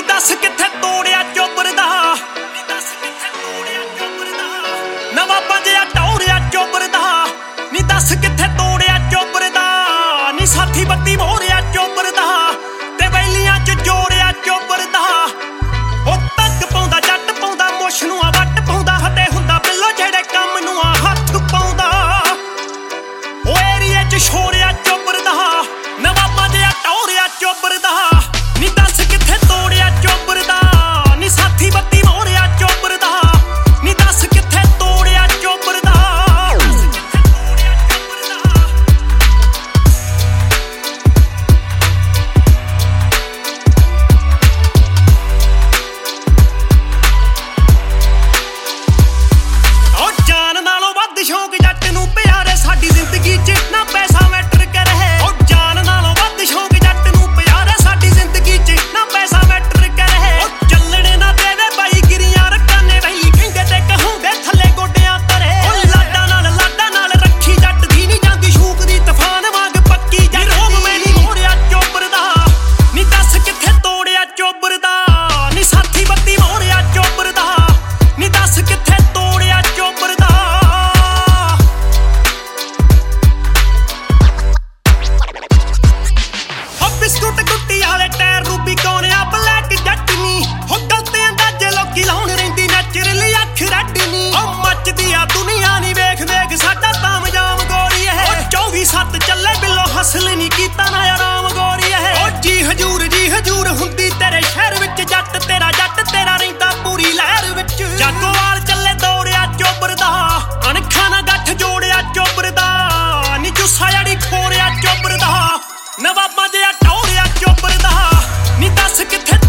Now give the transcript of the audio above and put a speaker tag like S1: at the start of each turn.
S1: दस किथे तोड़िया चोबर दा नवाबा जिहा टौरिया चोबर दा नी दस किथे तोड़िया चोबर दा नी साथी बत्ती मोरिया चोबर दा ते वैलियां च जोड़िया चोबर दा ओ तक पाउंदा जट पाउंदा मुछ नूं वट पाउंदा हते हुंदा बिल्लो जेड़े कम नूं हत्थ पाउंदा ओ एरिए च छोड़िया चोबर दा नवाबा जिहा टौरिया चोबर दा नी दस किथे तोड़िया चोबर दा नी साथी बत्ती मोरिया चोबर दा नी दस किथे तोड़िया चोबर दा ओ जान नालों वध शौक जट नूं प्यारे साडी जिंदगी च ना पैसा मैटर करे ओ जान नालों वध शौक जट नूं प्यारे साडी जिंदगी च ना पैसा मैटर करे ओ चलणे ना देवे बाई गिरियां रकाने वही कहंदे ते कहूंदे थल्ले गोडियां तरे ओ लाडा नाल रखी जट दी नी जांदी शूक दी तूफान वांग पक्की जट रोब मैं नी मोड़िया चोबर दा नी दस किथे तोड़िया चोबर दा नी साथी बत्ती मोड़िया चोबर दा नी दस किथे तोड़िया चोबर दा बिस्कुट गुट्टी वाले टायर रूबी कौनिया ब्लैक जट नी हो गलते अंदाजे लोकी लाउण रहिंदी नैचुरली अख रैड नी ओ मचदी आ दुनिया नी वेख वेख साडा तामजाम गोरी है ओ 24/7 चले बिल्लो हसल नी कीता ना आराम गोरी है ओ जी हजूर हुंदी तेरे शहर विच जट तेरा रहिंदा पूरी लहर विच जागोवाल चले दौड़िया चोबर दा अणखा ना गठ जोड़िया चोबर दा नी जुस्सा जड़ी खोरिया चोबर दा नवाबा जिहा टौरिया चोबर दा नी दस किथे